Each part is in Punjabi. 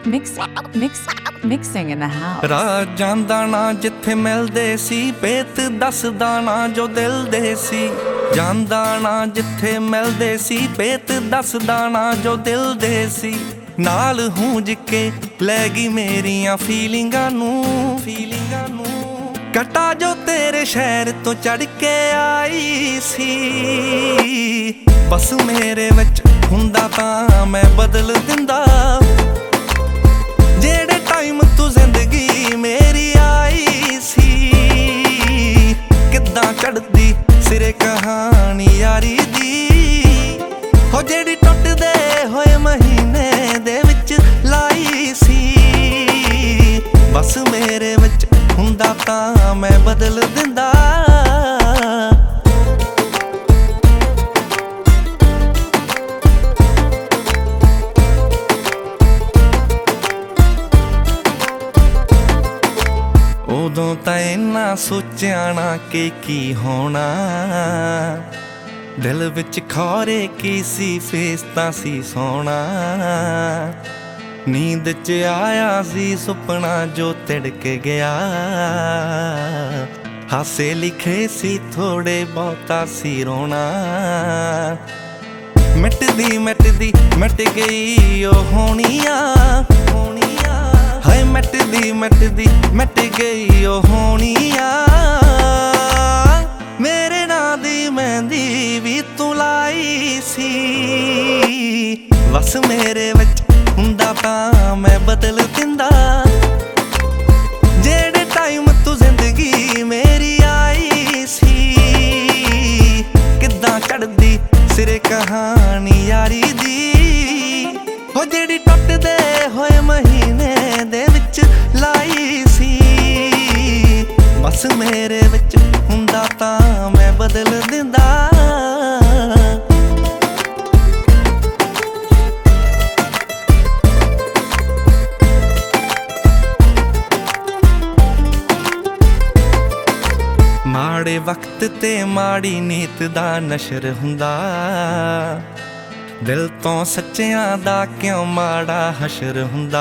Mixing in the house. ਰਾਹ ਜਾਂਦਾ ਨਾ ਜਿੱਥੇ ਮਿਲਦੇ ਸੀ, ਪੇਤ ਦੱਸਦਾ ਨਾ ਜੋ ਦਿਲ ਦੇ ਸੀ। ਜਾਂਦਾ ਨਾ ਜਿੱਥੇ ਮਿਲਦੇ ਸੀ, ਪੇਤ ਦੱਸਦਾ ਨਾ ਜੋ ਦਿਲ ਦੇ ਸੀ। ਨਾਲ ਹੂੰਜ ਕੇ ਲੈ ਗਈ ਮੇਰੀਆਂ ਫੀਲਿੰਗਾਂ ਨੂੰ ਕਟਾ ਜੋ ਤੇਰੇ ਸ਼ਹਿਰ ਤੋਂ ਚੜ ਕੇ ਆਈ ਸੀ। ਬਸ ਮੇਰੇ ਵਿੱਚ ਹੁੰਦਾ ਤਾਂ ਮੈਂ ਬਦਲ ਦਿੰਦਾ, ਜਿਹੜੇ ਟਾਈਮ ਤੂੰ ਜ਼ਿੰਦਗੀ ਮੇਰੀ ਆਈ ਸੀ। ਕਿੱਦਾਂ ਚੜ੍ਹਦੀ ਸਿਰੇ ਕਹਾਣੀ ਯਾਰੀ ਦੀ, ਹੋ ਜਿਹੜੀ ਟੁੱਟਦੇ ਹੋਏ ਮਹੀਨੇ ਦੇ ਵਿੱਚ ਲਾਈ ਸੀ। ਬਸ ਮੇਰੇ ਵਿੱਚ ਹੁੰਦਾ ਤਾਂ ਮੈਂ ਬਦਲ ਦਿੰਦਾ, ਉਦੋਂ ਤਾਂ ਇੰਨਾ ਸੋਚਿਆ ਨਾ ਕਿ ਕੀ ਹੋਣਾ। ਦਿਲ ਵਿੱਚ ਖੌਰੇ ਕੀ ਸੀ, ਫੇਸ ਤਾਂ ਸੀ ਸੋਹਣਾ। ਨੀਂਦ 'ਚ ਆਇਆ ਸੀ ਸੁਪਨਾ ਜੋ ਤਿੜਕ ਗਿਆ, ਹਾਸੇ ਲਿਖੇ ਸੀ ਥੋੜੇ ਬਹੁਤਾ ਸੀ ਰੋਣਾ। ਮਿਟਦੀ ਮਿਟ ਗਈ ਉਹ ਹੋਣੀਆਂ, ਹਾਏ ਮਿਟਦੀ ਮਿਟ ਗਈ ਉਹ ਹੋਣੀਆਂ। ਮੇਰੇ ਨਾਂ ਦੀ ਮਹਿੰਦੀ ਵੀ ਤੂੰ ਲਾਈ ਸੀ। ਬਸ ਮੇਰੇ ਵਿੱਚ ਹੁੰਦਾ ਤਾਂ ਮੈਂ ਬਦਲ ਦਿੰਦਾ, ਜਿਹੜੇ ਟਾਈਮ ਤੂੰ ਜ਼ਿੰਦਗੀ ਮੇਰੀ ਆਈ ਸੀ। ਕਿੱਦਾਂ ਚੜ੍ਹਦੀ ਸਿਰੇ ਕਹਾਣੀ ਯਾਰੀ ਦੀ, ਹੋ ਜਿਹੜੀ ਟੁੱਟਦੇ ਹੋਏ ਮਹੀਨੇ ਦੇ ਵਿੱਚ ਲਾਈ ਸੀ। ਬਸ ਮੇਰੇ ਵਿੱਚ ਹੁੰਦਾ ਤਾਂ ਮੈਂ ਬਦਲ ਦਿੰਦਾ। ਮਾੜੇ ਵਕਤ ਤੇ ਮਾੜੀ ਨੀਤ ਦਾ ਨਸ਼ਰ ਹੁੰਦਾ, ਦਿਲ ਤੋਂ ਸੱਚਿਆਂ ਦਾ ਕਿਉਂ ਮਾੜਾ ਹਸ਼ਰ ਹੁੰਦਾ।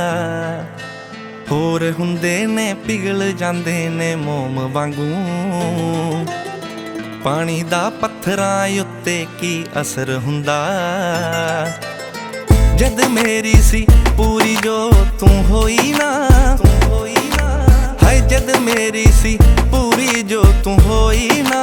ਹੋਰ ਹੁੰਦੇ ਨੇ ਪਿਘਲ ਜਾਂਦੇ ਨੇ ਮੋਮ ਵਾਂਗੂ, ਪਾਣੀ ਦਾ ਪੱਥਰਾਂ ਉੱਤੇ ਕੀ ਅਸਰ ਹੁੰਦਾ। ਜਦ ਮੇਰੀ ਸੀ ਪੂਰੀ ਜੋ ਤੂੰ ਹੋਈ ਨਾ, ਹਾਏ ਜਦ ਮੇਰੀ ਸੀ ਪੂਰੀ ਜੋ ਤੂੰ ਹੋਈ ਨਾ।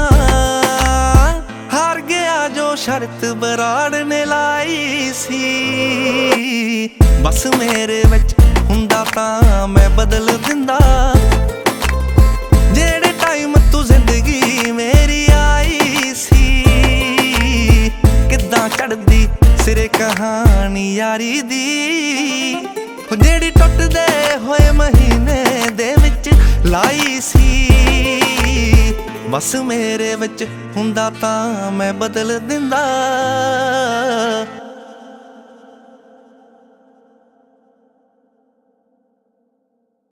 ਹਾਰ ਗਿਆ ਜੋ ਸ਼ਰਤ ਬਰਾੜ ਨੇ ਲਾਈ ਸੀ। ਬਸ ਮੇਰੇ ਵਿੱਚ ਹੁੰਦਾ ਤਾਂ ਮੈਂ ਬਦਲ ਦਿੰਦਾ, ਜਿਹੜੇ ਟਾਈਮ ਤੂੰ ਜ਼ਿੰਦਗੀ ਮੇਰੀ ਆਈ ਸੀ। ਕਿੱਦਾਂ ਚੜ੍ਹਦੀ ਸਿਰੇ ਕਹਾਣੀ ਯਾਰੀ ਦੀ, ਜਿਹੜੀ ਟੁੱਟਦੇ ਹੋਏ ਮਹੀਨੇ ਦੇ ਵਿੱਚ ਲਾਈ ਸੀ। ਬਸ ਮੇਰੇ ਵਿੱਚ ਹੁੰਦਾ ਤਾਂ ਮੈਂ ਬਦਲ ਦਿੰਦਾ।